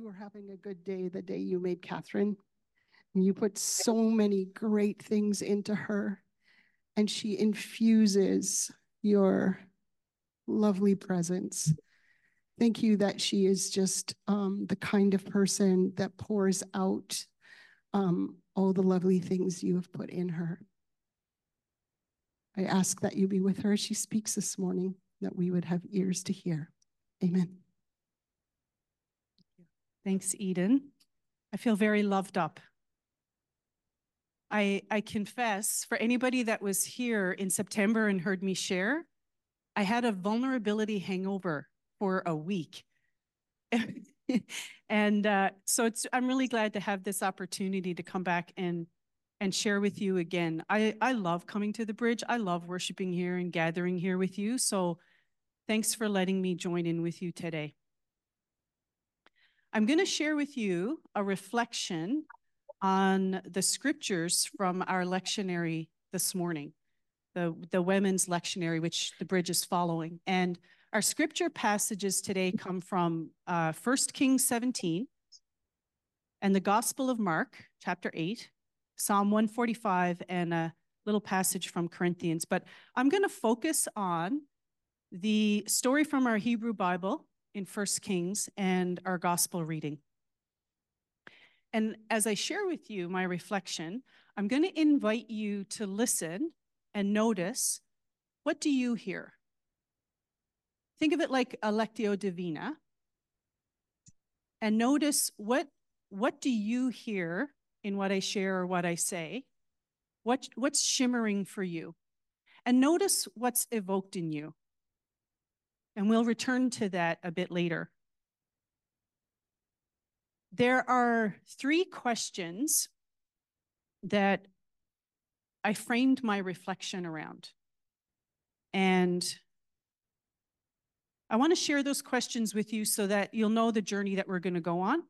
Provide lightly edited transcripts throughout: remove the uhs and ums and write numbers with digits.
were having a good day the day you made Catherine. You put so many great things into her, and she infuses your lovely presence. Thank you that she is just the kind of person that pours out all the lovely things you have put in her. I ask that you be with her as she speaks this morning, that we would have ears to hear. Amen. Thanks, Eden. I feel very loved up. I confess, for anybody that was here in September and heard me share, I had a vulnerability hangover for a week. And so I'm really glad to have this opportunity to come back and share with you again. I love coming to the bridge. I love worshiping here and gathering here with you. So thanks for letting me join in with you today. I'm going to share with you a reflection on the scriptures from our lectionary this morning, the women's lectionary, which the bridge is following. And our scripture passages today come from 1 Kings 17 and the Gospel of Mark, chapter 8, Psalm 145, and a little passage from Corinthians. But I'm going to focus on the story from our Hebrew Bible in 1 Kings and our gospel reading. And as I share with you my reflection, I'm going to invite you to listen and notice, what do you hear? Think of it like a Lectio Divina. And notice, what do you hear in what I share or what I say? What's shimmering for you? And notice what's evoked in you. And we'll return to that a bit later. There are 3 questions that I framed my reflection around. And I want to share those questions with you so that you'll know the journey that we're going to go on,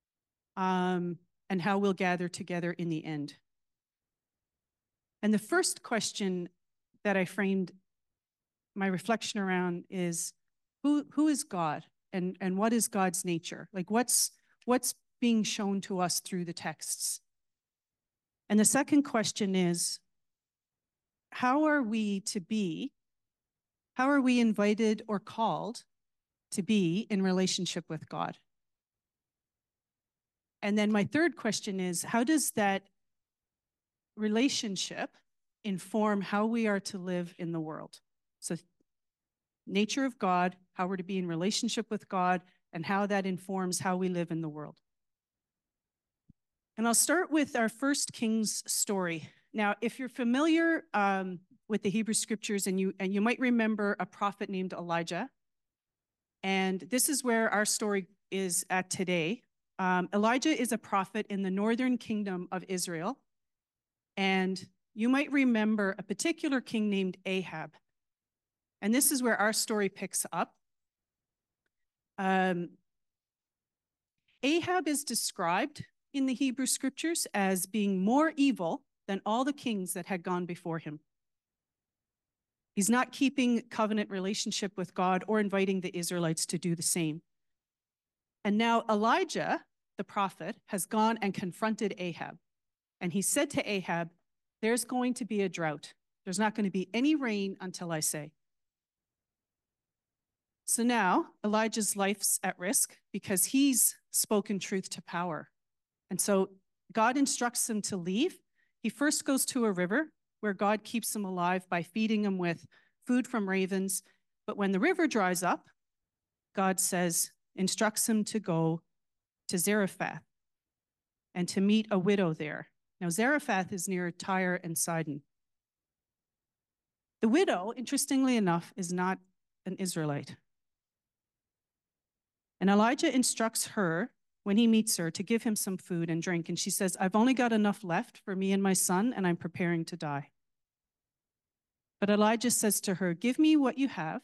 and how we'll gather together in the end. And the first question that I framed my reflection around is, who is God, and what is God's nature? Like, what's being shown to us through the texts? And the second question is, how are we invited or called to be in relationship with God? And then my third question is, how does that relationship inform how we are to live in the world? So nature of God, how we're to be in relationship with God, and how that informs how we live in the world. And I'll start with our 1 Kings story. Now, if you're familiar with the Hebrew scriptures, and you might remember a prophet named Elijah, and this is where our story is at today. Elijah is a prophet in the northern kingdom of Israel, and you might remember a particular king named Ahab. And this is where our story picks up. Ahab is described in the Hebrew scriptures as being more evil than all the kings that had gone before him. He's not keeping covenant relationship with God or inviting the Israelites to do the same. And now Elijah, the prophet, has gone and confronted Ahab. And he said to Ahab, there's going to be a drought. There's not going to be any rain until I say. So now Elijah's life's at risk because he's spoken truth to power. And so God instructs him to leave. He first goes to a river where God keeps him alive by feeding him with food from ravens. But when the river dries up, God instructs him to go to Zarephath and to meet a widow there. Now, Zarephath is near Tyre and Sidon. The widow, interestingly enough, is not an Israelite. And Elijah instructs her, when he meets her, to give him some food and drink. And she says, I've only got enough left for me and my son, and I'm preparing to die. But Elijah says to her, give me what you have.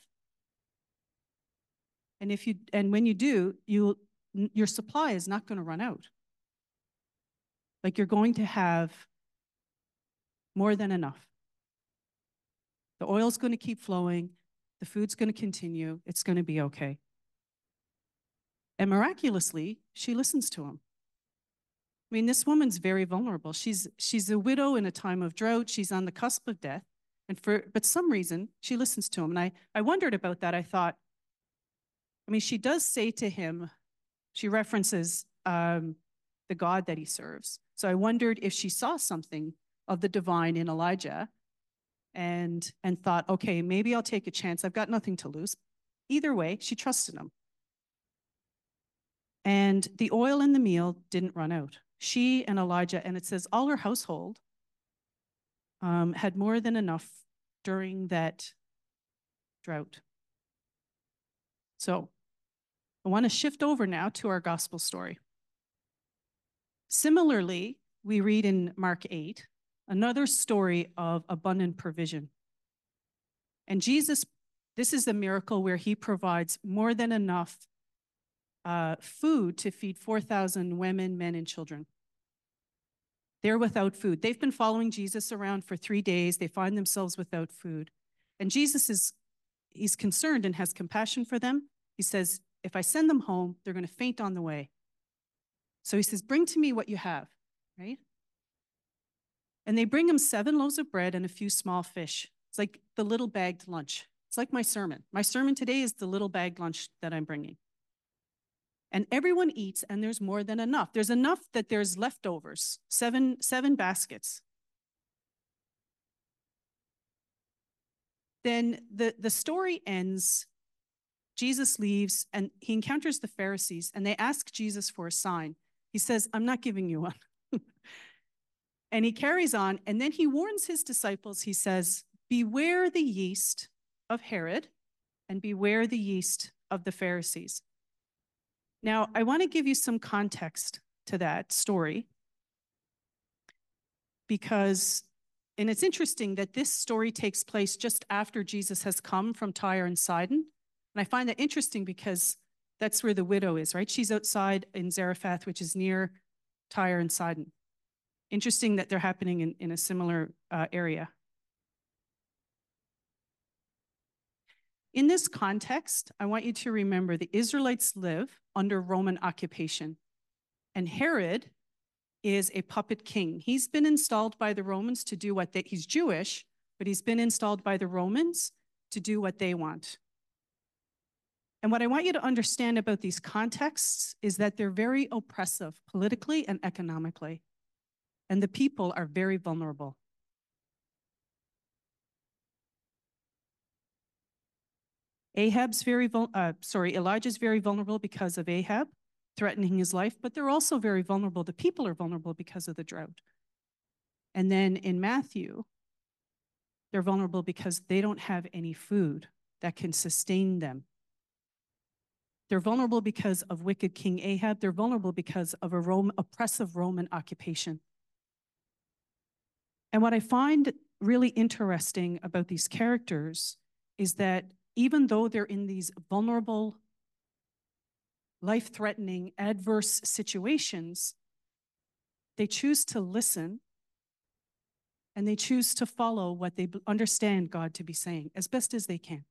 And when you do, your supply is not going to run out. Like, you're going to have more than enough. The oil's going to keep flowing. The food's going to continue. It's going to be okay. And miraculously, she listens to him. I mean, this woman's very vulnerable. She's a widow in a time of drought. She's on the cusp of death. But some reason she listens to him. And I wondered about that. I thought, I mean, she does say to him, she references the God that he serves. So I wondered if she saw something of the divine in Elijah and thought, okay, maybe I'll take a chance. I've got nothing to lose. Either way, she trusted him. And the oil and the meal didn't run out. She and Elijah, and it says all her household had more than enough during that drought. So I want to shift over now to our gospel story. Similarly, we read in Mark 8, another story of abundant provision. And Jesus, this is a miracle where he provides more than enough food to feed 4,000 women, men, and children. They're without food. They've been following Jesus around for 3 days. They find themselves without food. And Jesus he's concerned and has compassion for them. He says, if I send them home, they're going to faint on the way. So he says, bring to me what you have, right? And they bring him 7 loaves of bread and a few small fish. It's like the little bagged lunch. It's like my sermon. My sermon today is the little bagged lunch that I'm bringing. And everyone eats, and there's more than enough. There's enough that there's leftovers, seven baskets. Then the story ends. Jesus leaves, and he encounters the Pharisees, and they ask Jesus for a sign. He says, I'm not giving you one. And he carries on, and then he warns his disciples. He says, beware the yeast of Herod, and beware the yeast of the Pharisees. Now, I want to give you some context to that story because, and it's interesting that this story takes place just after Jesus has come from Tyre and Sidon. And I find that interesting because that's where the widow is, right? She's outside in Zarephath, which is near Tyre and Sidon. Interesting that they're happening in a similar area. In this context, I want you to remember the Israelites live under Roman occupation, and Herod is a puppet king. He's been installed by the Romans to do he's Jewish, but he's been installed by the Romans to do what they want. And what I want you to understand about these contexts is that they're very oppressive politically and economically, and the people are very vulnerable. Elijah's very vulnerable because of Ahab threatening his life, but they're also very vulnerable. The people are vulnerable because of the drought. And then in Matthew, they're vulnerable because they don't have any food that can sustain them. They're vulnerable because of wicked King Ahab. They're vulnerable because of oppressive Roman occupation. And what I find really interesting about these characters is that even though they're in these vulnerable, life-threatening, adverse situations, they choose to listen and they choose to follow what they understand God to be saying as best as they can.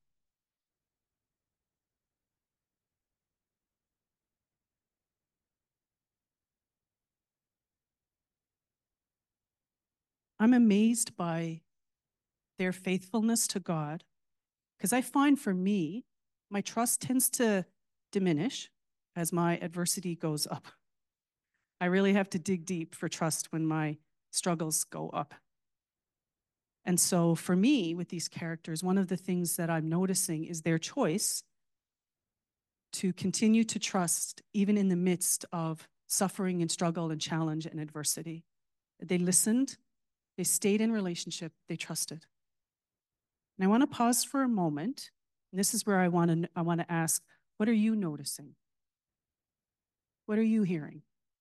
I'm amazed by their faithfulness to God, because I find for me, my trust tends to diminish as my adversity goes up. I really have to dig deep for trust when my struggles go up. And so for me, with these characters, one of the things that I'm noticing is their choice to continue to trust even in the midst of suffering and struggle and challenge and adversity. They listened, they stayed in relationship, they trusted. And I want to pause for a moment. And this is where I want to ask, what are you noticing? What are you hearing?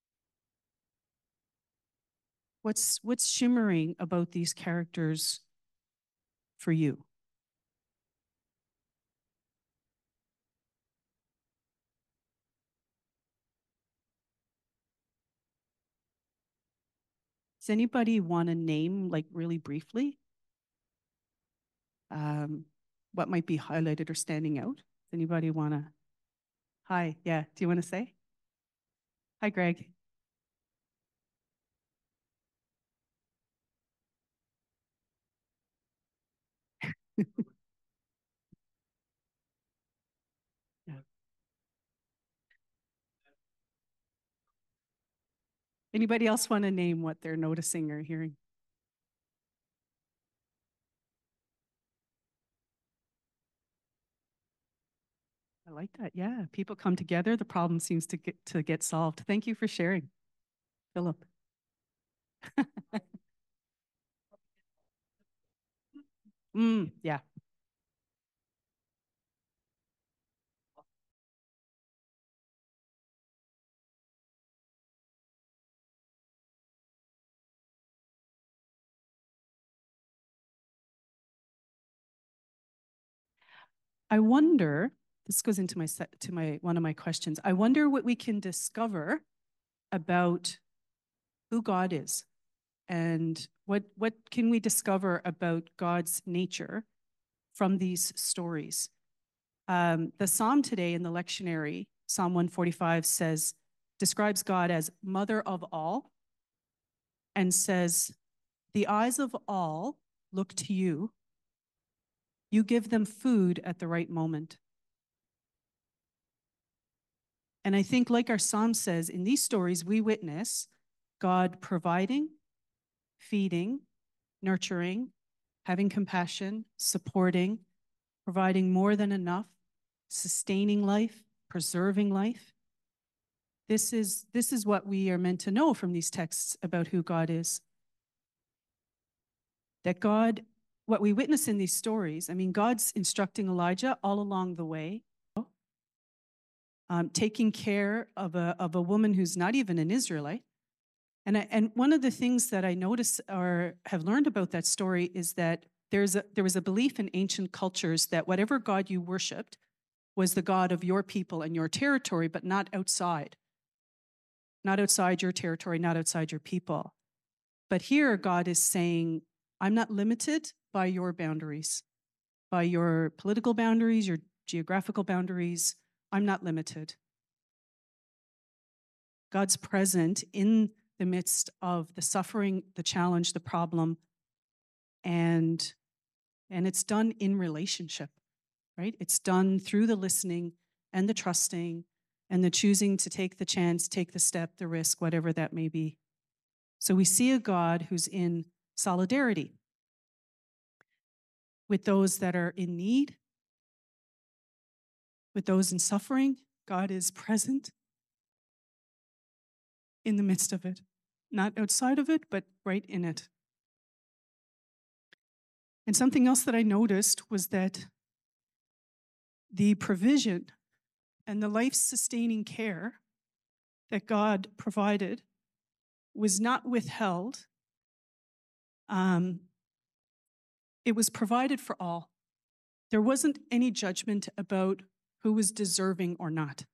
What's shimmering about these characters for you? Does anybody want to name, like really briefly, what might be highlighted or standing out? Does anybody want to? Hi. Yeah. Do you want to say? Hi, Greg. Yeah. Anybody else want to name what they're noticing or hearing? I like that. Yeah. People come together, the problem seems to get solved. Thank you for sharing, Philip. Yeah. I wonder, this goes into my one of my questions. I wonder what we can discover about who God is and what can we discover about God's nature from these stories. The psalm today in the lectionary, Psalm 145, describes God as mother of all and says, the eyes of all look to you. You give them food at the right moment. And I think, like our psalm says, in these stories, we witness God providing, feeding, nurturing, having compassion, supporting, providing more than enough, sustaining life, preserving life. This is what we are meant to know from these texts about who God is. That God, what we witness in these stories, I mean, God's instructing Elijah all along the way, taking care of a woman who's not even an Israelite. And one of the things that I notice or have learned about that story is that there was a belief in ancient cultures that whatever God you worshipped was the God of your people and your territory, but not outside your territory, not outside your people. But here God is saying, I'm not limited by your boundaries, by your political boundaries, your geographical boundaries. I'm not limited. God's present in the midst of the suffering, the challenge, the problem, and it's done in relationship, right? It's done through the listening and the trusting and the choosing to take the chance, take the step, the risk, whatever that may be. So we see a God who's in solidarity with those that are in need, with those in suffering. God is present in the midst of it, not outside of it, but right in it. And something else that I noticed was that the provision and the life-sustaining care that God provided was not withheld. It was provided for all. There wasn't any judgment about who was deserving or not.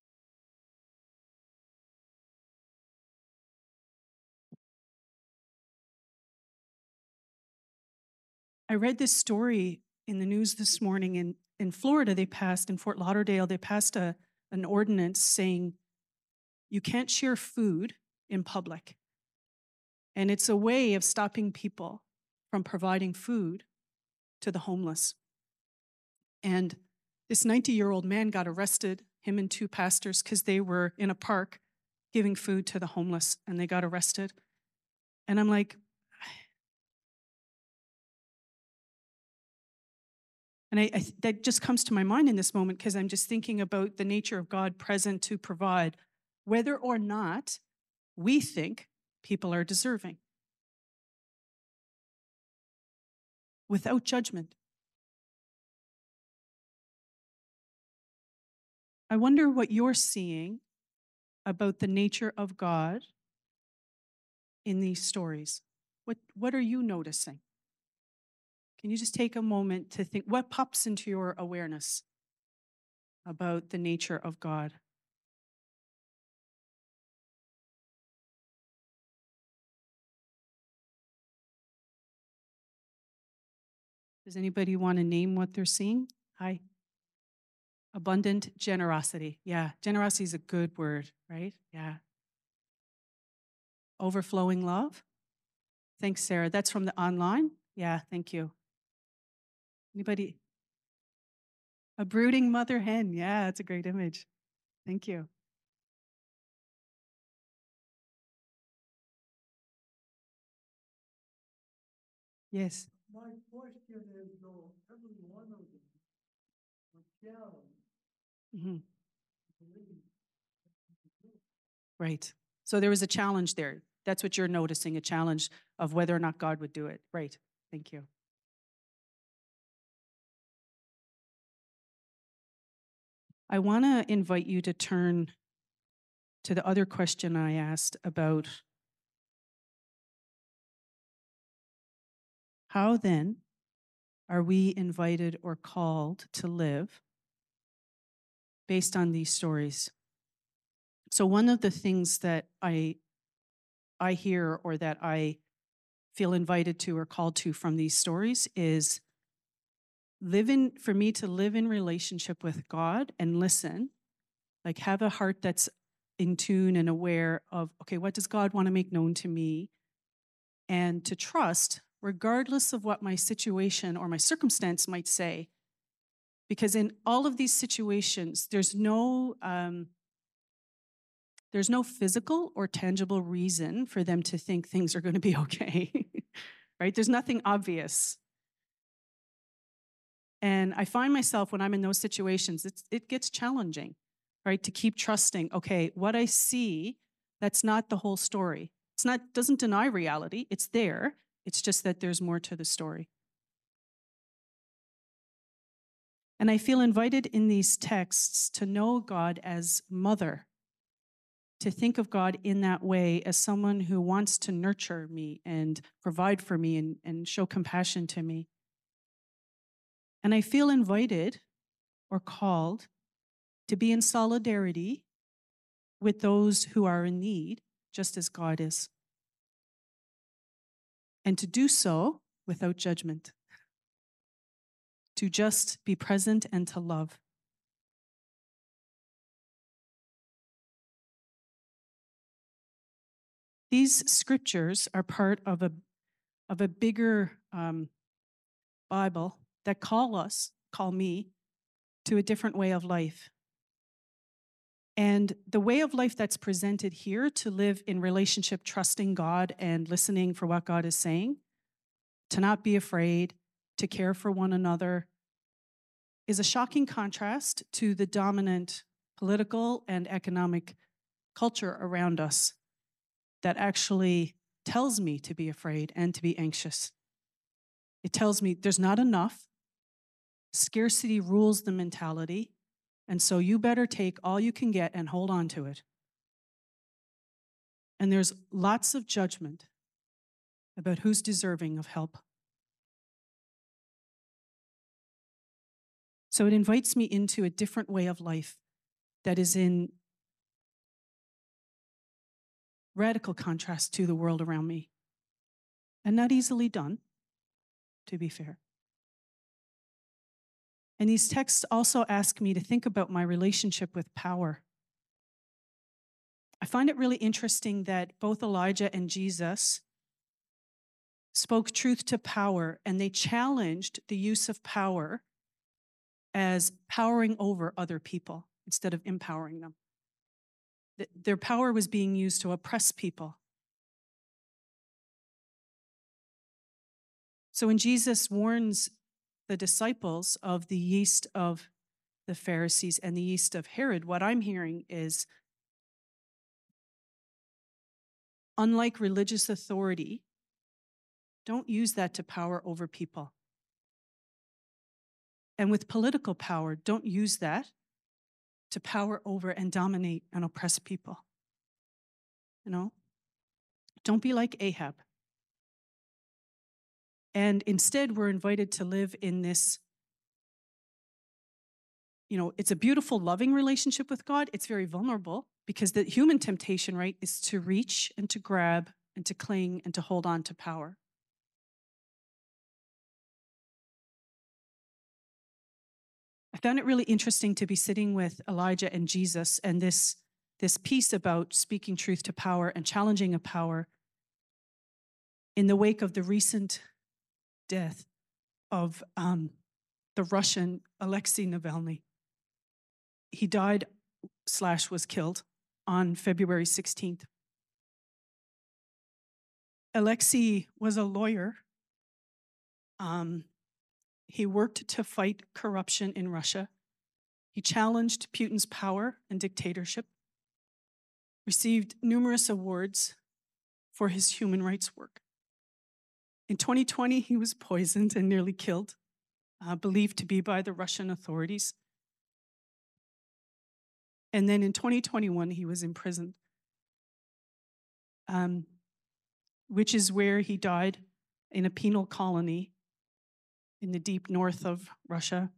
I read this story in the news this morning in Florida. In Fort Lauderdale, they passed an ordinance saying you can't share food in public. And it's a way of stopping people from providing food to the homeless. And this 90-year-old man got arrested, him and two pastors, because they were in a park giving food to the homeless, and they got arrested. And I'm like, and that just comes to my mind in this moment because I'm just thinking about the nature of God present to provide, whether or not we think people are deserving, without judgment. I wonder what you're seeing about the nature of God in these stories. What are you noticing? Can you just take a moment to think what pops into your awareness about the nature of God? Does anybody want to name what they're seeing? Hi. Abundant generosity. Yeah, generosity is a good word, right? Yeah. Overflowing love. Thanks, Sarah. That's from the online. Yeah, thank you. Anybody? A brooding mother hen. Yeah, that's a great image. Thank you. Yes. My question is, though, every one of them was challenged Mhm. to believe. Right. So there was a challenge there. That's what you're noticing, a challenge of whether or not God would do it. Right. Thank you. I want to invite you to turn to the other question I asked about how then are we invited or called to live based on these stories? So one of the things that I hear or that I feel invited to or called to from these stories is for me to live in relationship with God and listen, like have a heart that's in tune and aware of, okay, what does God want to make known to me? And to trust, regardless of what my situation or my circumstance might say. Because in all of these situations, there's no physical or tangible reason for them to think things are going to be okay, right? There's nothing obvious. And I find myself when I'm in those situations, it gets challenging, right? To keep trusting, okay, what I see, that's not the whole story. Doesn't deny reality, it's there. It's just that there's more to the story. And I feel invited in these texts to know God as mother, to think of God in that way as someone who wants to nurture me and provide for me and show compassion to me. And I feel invited or called to be in solidarity with those who are in need, just as God is. And to do so without judgment, to just be present and to love. These scriptures are part of a bigger Bible that call me to a different way of life. And the way of life that's presented here, to live in relationship, trusting God and listening for what God is saying, to not be afraid, to care for one another, is a shocking contrast to the dominant political and economic culture around us that actually tells me to be afraid and to be anxious. It tells me there's not enough. Scarcity rules the mentality. And so you better take all you can get and hold on to it. And there's lots of judgment about who's deserving of help. So it invites me into a different way of life that is in radical contrast to the world around me. And not easily done, to be fair. And these texts also ask me to think about my relationship with power. I find it really interesting that both Elijah and Jesus spoke truth to power, and they challenged the use of power as powering over other people instead of empowering them. Their power was being used to oppress people. So when Jesus warns the disciples of the yeast of the Pharisees and the yeast of Herod, what I'm hearing is, unlike religious authority, don't use that to power over people. And with political power, don't use that to power over and dominate and oppress people. You know? Don't be like Ahab. And instead, we're invited to live in this, it's a beautiful, loving relationship with God. It's very vulnerable because the human temptation, right, is to reach and to grab and to cling and to hold on to power. I found it really interesting to be sitting with Elijah and Jesus, and this piece about speaking truth to power and challenging a power in the wake of the recent death of the Russian Alexei Navalny. He died / was killed on February 16th. Alexei was a lawyer. He worked to fight corruption in Russia. He challenged Putin's power and dictatorship, received numerous awards for his human rights work. In 2020, he was poisoned and nearly killed, believed to be by the Russian authorities. And then in 2021, he was imprisoned, which is where he died in a penal colony in the deep north of Russia.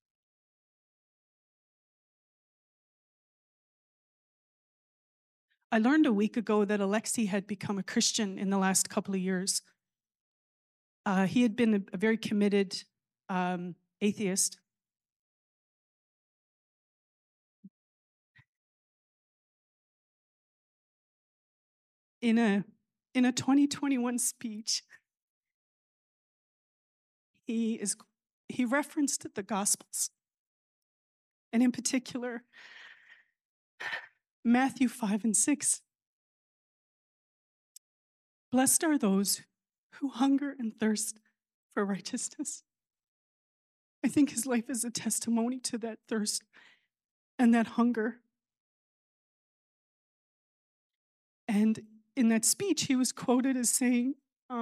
I learned a week ago that Alexei had become a Christian in the last couple of years. He had been a very committed atheist. In a 2021 speech, he referenced the Gospels, and in particular, Matthew 5 and 6. Blessed are those who hunger and thirst for righteousness. I think his life is a testimony to that thirst and that hunger. And in that speech, he was quoted as saying,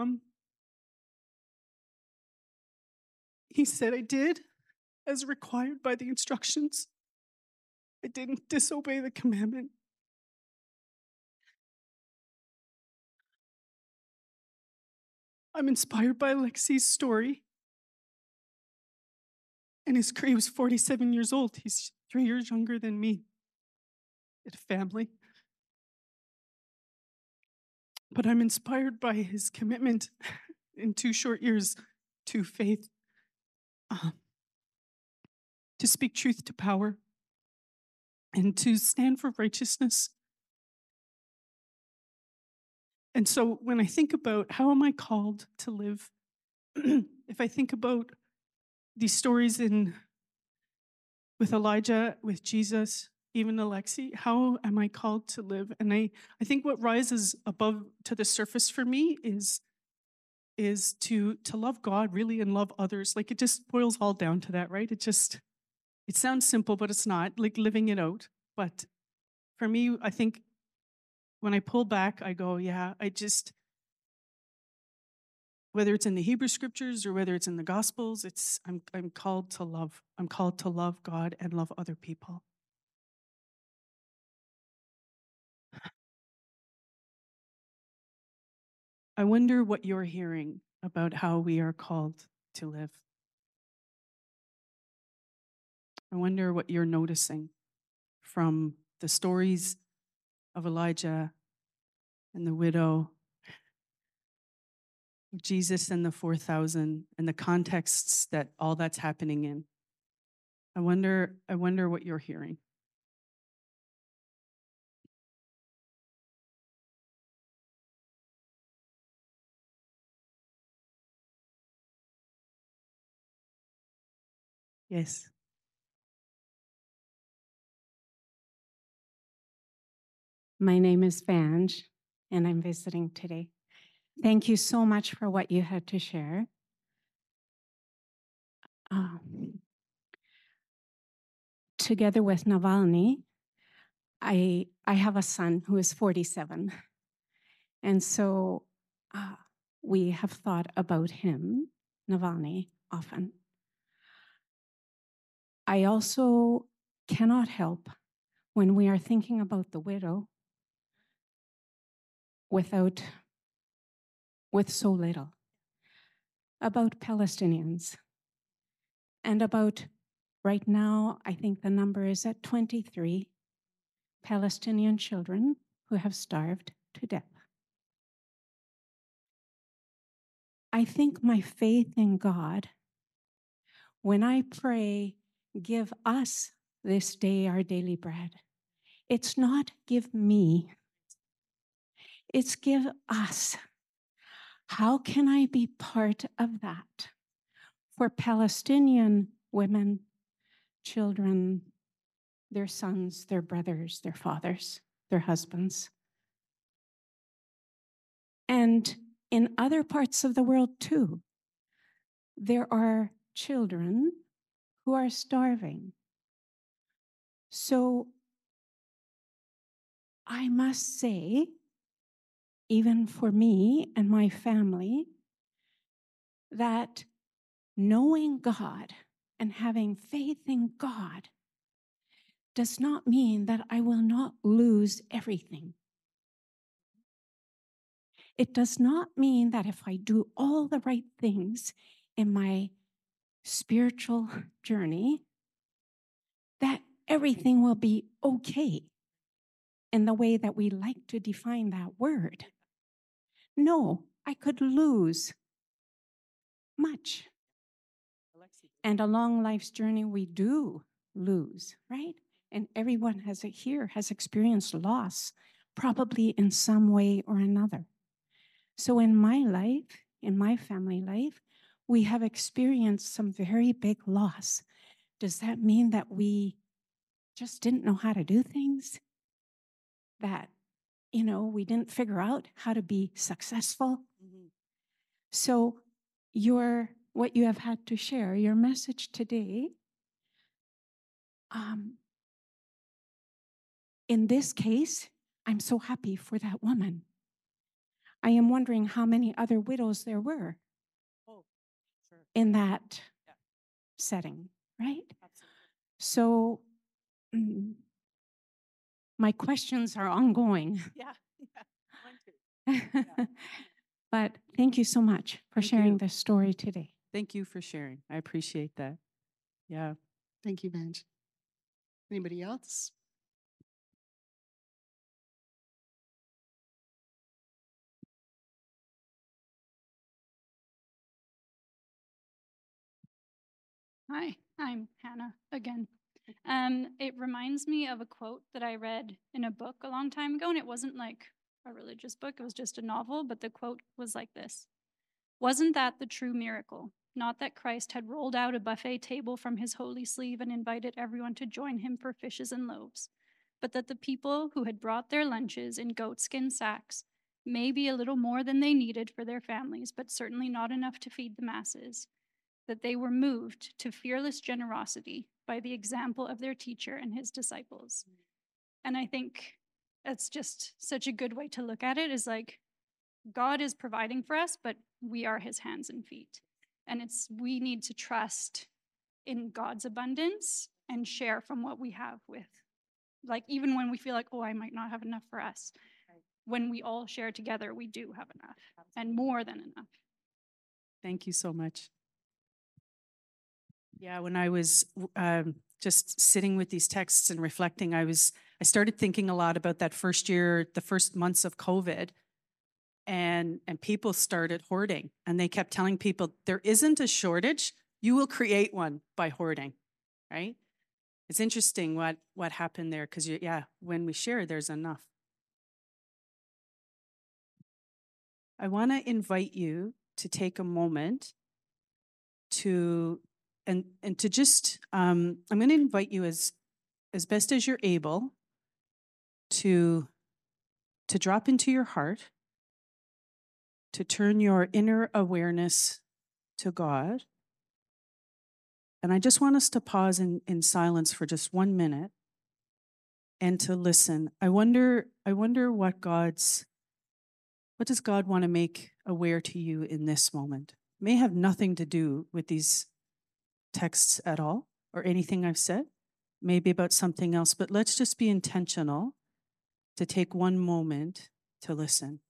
he said, I did as required by the instructions. I didn't disobey the commandment. I'm inspired by Alexei's story. And he was 47 years old. He's 3 years younger than me. He had a family. But I'm inspired by his commitment in 2 short years to faith, to speak truth to power, and to stand for righteousness. And so when I think about how am I called to live, if I think about these stories with Elijah, with Jesus, even Alexei, how am I called to live? And I think what rises above to the surface for me is to love God really and love others. Like it just boils all down to that, right? It sounds simple, but it's not, like living it out. But for me, I think when I pull back, I go, yeah, whether it's in the Hebrew scriptures or whether it's in the Gospels, I'm called to love. I'm called to love God and love other people. I wonder what you're hearing about how we are called to live. I wonder what you're noticing from the stories of Elijah and the widow, Jesus and the 4,000, and the contexts that all that's happening in. I wonder what you're hearing. Yes. My name is Vange, and I'm visiting today. Thank you so much for what you had to share. Together with Navalny, I have a son who is 47. And so we have thought about him, Navalny, often. I also cannot help when we are thinking about the widow with so little, about Palestinians, and about, right now, I think the number is at 23 Palestinian children who have starved to death. I think my faith in God, when I pray give us this day our daily bread. It's not give me, it's give us. How can I be part of that? For Palestinian women, children, their sons, their brothers, their fathers, their husbands. And in other parts of the world too, there are children who are starving. So I must say, even for me and my family, that knowing God and having faith in God does not mean that I will not lose everything. It does not mean that if I do all the right things in my spiritual journey, that everything will be okay in the way that we like to define that word. No, I could lose much. And along life's journey, we do lose, right? And everyone has experienced loss, probably in some way or another. So in my life, in my family life, we have experienced some very big loss. Does that mean that we just didn't know how to do things? That, we didn't figure out how to be successful? Mm-hmm. So what you have had to share, your message today, in this case, I'm so happy for that woman. I am wondering how many other widows there were in that setting, right? Absolutely. So my questions are ongoing. Yeah. Mine too. Yeah. But thank you so much for sharing this story today. Thank you for sharing. I appreciate that. Yeah. Thank you, Benj. Anybody else? Hi, I'm Hannah again. It reminds me of a quote that I read in a book a long time ago, and it wasn't like a religious book, it was just a novel, but the quote was like this. Wasn't that the true miracle? Not that Christ had rolled out a buffet table from his holy sleeve and invited everyone to join him for fishes and loaves, but that the people who had brought their lunches in goatskin sacks, maybe a little more than they needed for their families, but certainly not enough to feed the masses, that they were moved to fearless generosity by the example of their teacher and his disciples. And I think that's just such a good way to look at it, is like, God is providing for us, but we are his hands and feet. And we need to trust in God's abundance and share from what we have with, like, even when we feel like, I might not have enough for us. Right. When we all share together, we do have enough. Absolutely. And more than enough. Thank you so much. Yeah, when I was just sitting with these texts and reflecting, I started thinking a lot about that first year, the first months of COVID. And people started hoarding, and they kept telling people, there isn't a shortage, you will create one by hoarding, right? It's interesting what happened there, because when we share, there's enough. I want to invite you to take a moment to to just I'm going to invite you as best as you're able to drop into your heart, to turn your inner awareness to God. And I just want us to pause in silence for just 1 minute and to listen. I wonder what does God want to make aware to you in this moment? It may have nothing to do with these texts at all or anything I've said, maybe about something else, but let's just be intentional to take 1 moment to listen.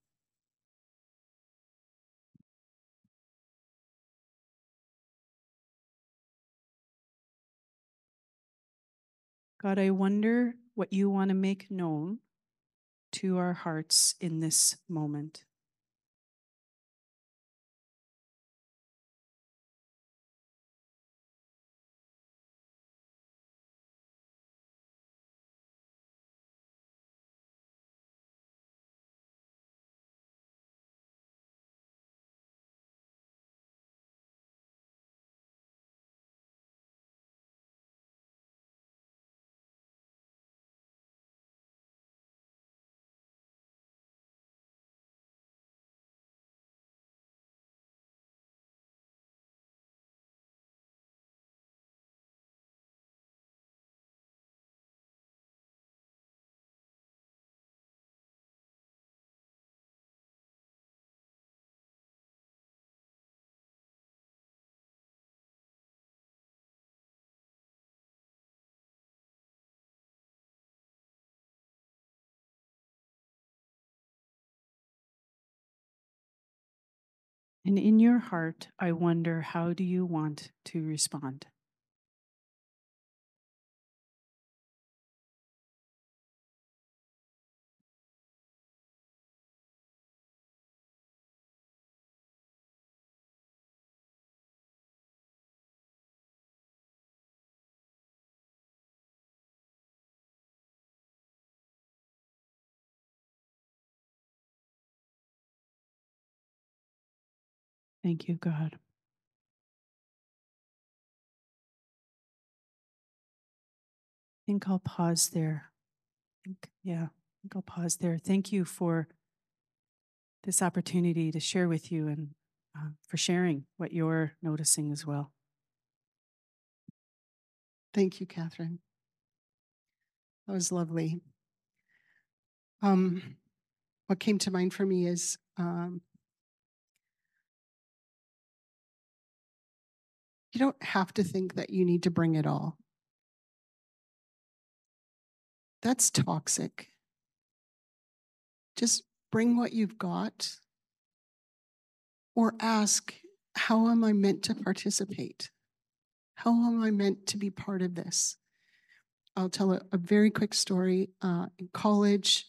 God, I wonder what you want to make known to our hearts in this moment. And in your heart, I wonder, how do you want to respond? Thank you, God. I think I'll pause there. I think I'll pause there. Thank you for this opportunity to share with you, and for sharing what you're noticing as well. Thank you, Catherine. That was lovely. What came to mind for me is you don't have to think that you need to bring it all. That's toxic. Just bring what you've got, or ask, how am I meant to participate? How am I meant to be part of this? I'll tell a very quick story. In college,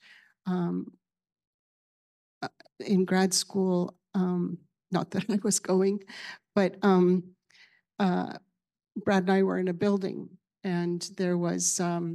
in grad school, not that I was going, but Brad and I were in a building, and there was a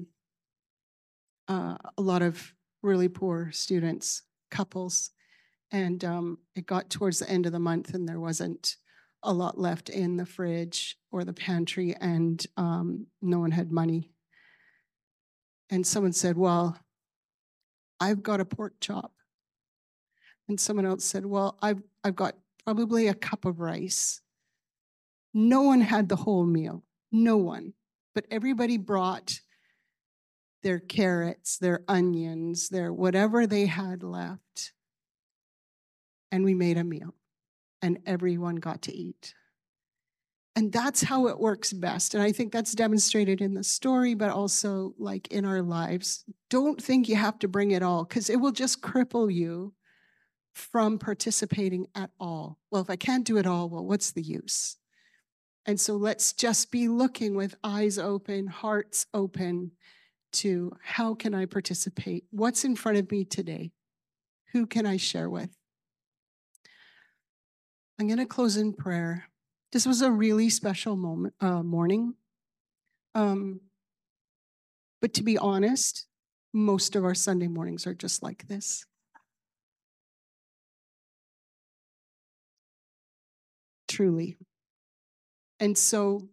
lot of really poor students, couples, and it got towards the end of the month, and there wasn't a lot left in the fridge or the pantry, and no one had money. And someone said, well, I've got a pork chop. And someone else said, well, I've got probably a cup of rice. No one had the whole meal, no one, but everybody brought their carrots, their onions, their whatever they had left. And we made a meal, and everyone got to eat. And that's how it works best. And I think that's demonstrated in the story, but also like in our lives. Don't think you have to bring it all, because it will just cripple you from participating at all. Well, if I can't do it all, well, what's the use? And so let's just be looking with eyes open, hearts open to, how can I participate? What's in front of me today? Who can I share with? I'm going to close in prayer. This was a really special morning. But to be honest, most of our Sunday mornings are just like this. Truly. And so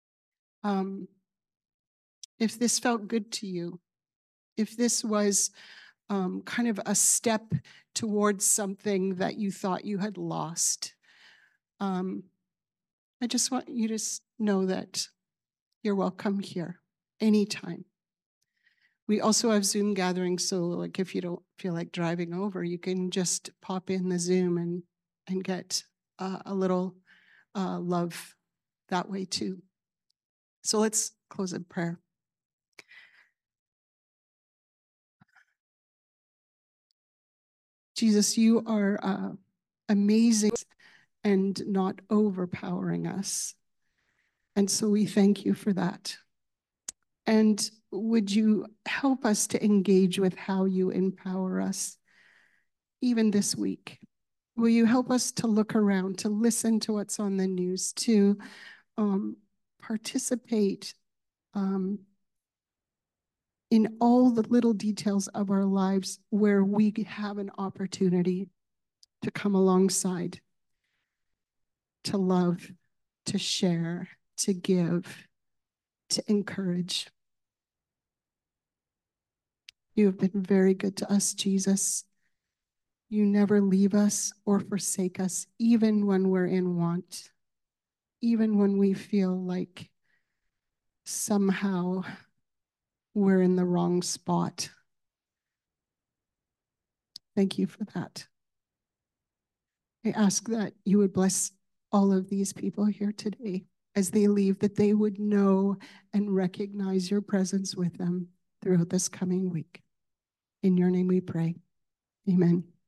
if this felt good to you, if this was kind of a step towards something that you thought you had lost, I just want you to know that you're welcome here anytime. We also have Zoom gatherings, so like if you don't feel like driving over, you can just pop in the Zoom and get a little love that way too. So let's close in prayer. Jesus, you are amazing and not overpowering us. And so we thank you for that. And would you help us to engage with how you empower us even this week? Will you help us to look around, to listen to what's on the news, to participate in all the little details of our lives where we have an opportunity to come alongside, to love, to share, to give, to encourage. You have been very good to us, Jesus. You never leave us or forsake us, even when we're in want, even when we feel like somehow we're in the wrong spot. Thank you for that. I ask that you would bless all of these people here today as they leave, that they would know and recognize your presence with them throughout this coming week. In your name we pray. Amen.